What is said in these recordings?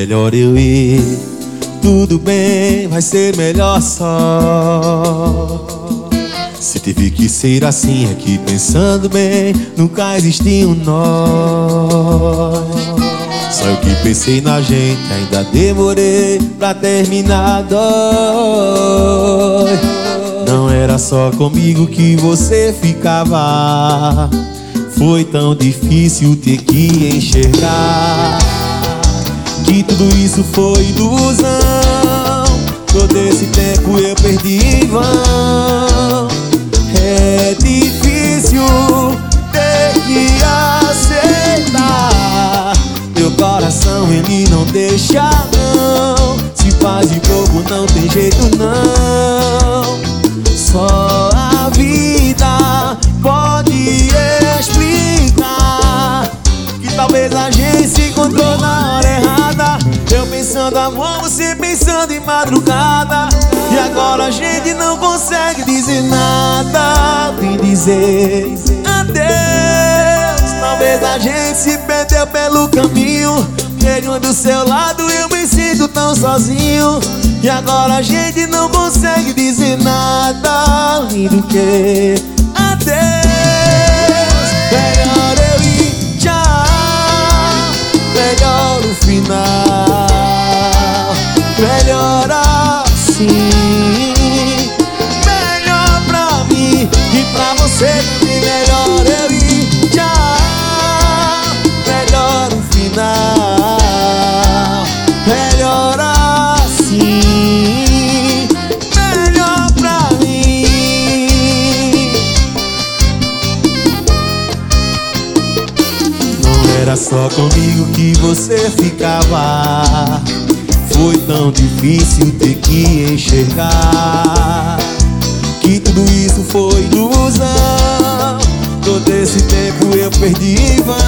melhor eu ir. Tudo bem, vai ser melhor só. Se teve que ser assim, é que pensando bem, nunca existiu nós. Só eu que pensei na gente, ainda demorei pra terminar. Dói. Não era só comigo que você ficava. Foi tão difícil ter que enxergar que tudo isso foi ilusão. Todo esse tempo eu perdi em vão. É difícil ter que aceitar. Meu coração ele não deixa não. Se faz de bobo não tem jeito não. Só a vida pode explicar que talvez a gente se encontrou na hora errada. Eu pensando amor, você pensando em madrugada. E agora a gente não consegue dizer nada. Vim dizer adeus. Talvez a gente se perdeu pelo caminho. Ele do seu lado eu me sinto tão sozinho. E agora a gente não consegue dizer nada além do que adeus. Melhor eu ir, tchau. Melhor o final. Melhor assim. Melhor pra mim e pra você também. Melhor eu ir, tchau. Melhor o final. Melhor assim. Melhor pra mim. Não era só comigo que você ficava. Foi tão difícil ter que enxergar que tudo isso foi ilusão. Todo esse tempo eu perdi em vão.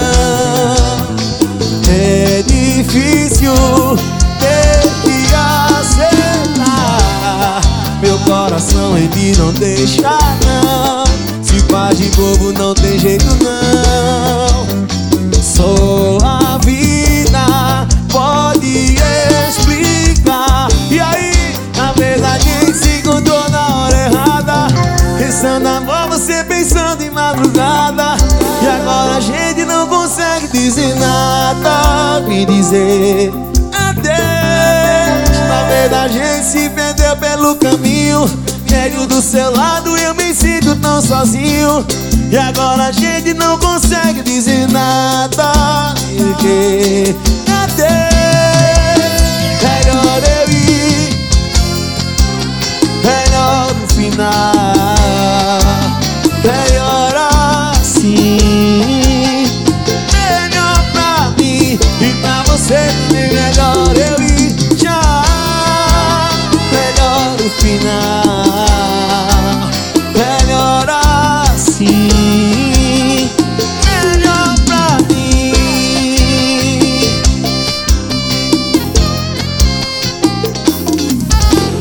É difícil ter que aceitar. Meu coração ele não deixa não. Se faz de bobo não tem jeito não. Só a vida pode explicar. E aí, na vez a gente se encontrou na hora errada. Pensando amor, você pensando em madrugada. E agora a gente não consegue dizer nada. Me dizer adeus. Talvez a gente se perdeu pelo caminho. Ele do seu lado eu me sinto tão sozinho. E agora a gente não consegue dizer nada. Porque